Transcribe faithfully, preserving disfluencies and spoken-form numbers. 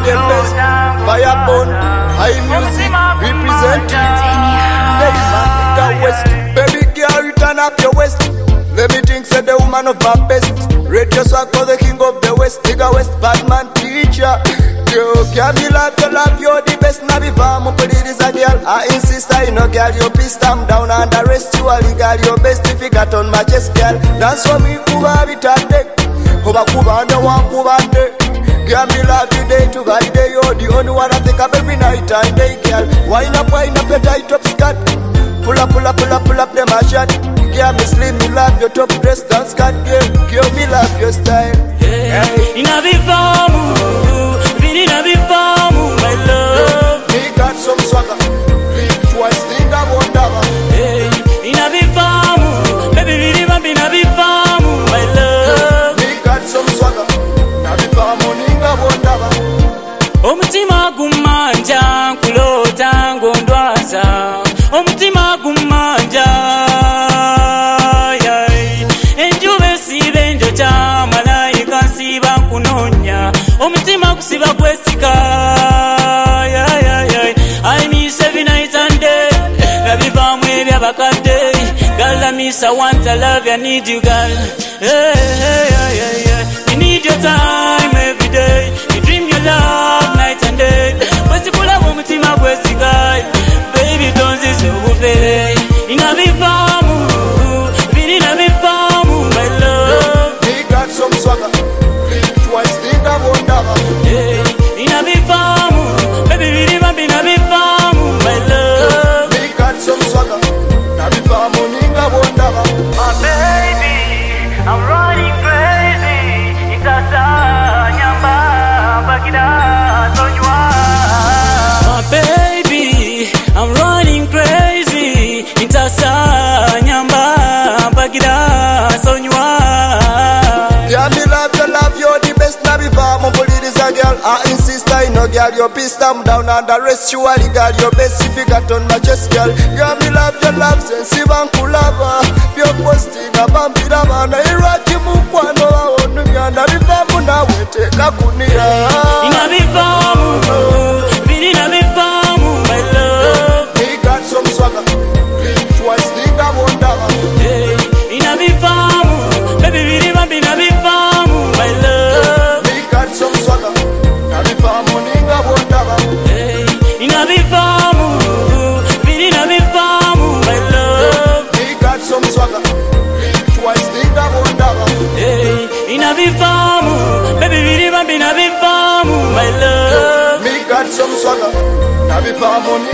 the best. Firebone, high music, representing. Hey man, nigga West. Baby girl, return up your waist. Let me think, say the woman of my best. Radio swag for the king of the West. Nigga West, Batman teacher. Yo, can me love you, love you the best. Now be farm, put it is a girl. I insist, I know girl, you pissed, I'm down and the rest. You are legal, your best if you got on my chest, girl. Dance for me, Kuba, be tate. Kuba, Kuba, no one, Kuba, day. Girl, me love you day to God day. You're the only one I think of every night and day, girl. Wind up, wind up your tight up skirt. Pull up, pull up, pull up, pull up, them a shot. Girl, me slim, me love your top dress, dance cut, girl. Girl, me love your style. Yeah. Hey. In a big farm, in a big farm, my love. Me got some swagger. Think twice, think I won't have. Hey. In a big farm, baby, really want in a big farm, my love. Me got some swagger. In a big farm, think I won't have. Omutima gumanja, kulota ngondwaza. Omutima gumanja, enjuba esiba enjoja, malayika nsiba nkunonya. Omutima gusiba kwesika, I miss every night and day. Nabivaamu ebyabakadde. Girl, I miss, I want, I love you, I need you, girl. Hey, hey, hey, hey, hey. You need your time every day. You dream your love night and day. Wesikula omutima gwesika. Baby, don't say so ufele. Ina bifamu, bini na bifamu, my love. Me got some swagger. Think twice, think I won't have. Yeah, ina bifamu, baby, bini ma bina bifamu, my love. Me got some swagger. Na bifamu, ninga won't have. My baby, I'm running crazy. It's a nyamba, bagida, so you are. My baby, I'm running crazy. Intasa nyamba bagida sonywa. Yeah, me love you, love you the best. Now be farm, but it is a girl. I insist, I know girl, you're pissed, I'm down and the rest. You are the girl, your best if you got on my chest, girl. Yeah, me love you, love sensitive and cool lava. You're posting a bambida man. I rock you, mukwano, I want to be under the farm. Now we take a kunia. Ina be farm, bini na be farm, my love. Me got some swagger. Think twice, think I won't have. Hey, ina be farm, baby, bini ma bina be farm, my love. Me got some swagger. Na be farm, ninga won't have. Hey, ina be farm, bini na be farm, my love. Me got some swagger. Think twice, think I won't have. Hey, ina be farm, baby, bini ma bina be farm, my love. Me got some swagger. Na be farm,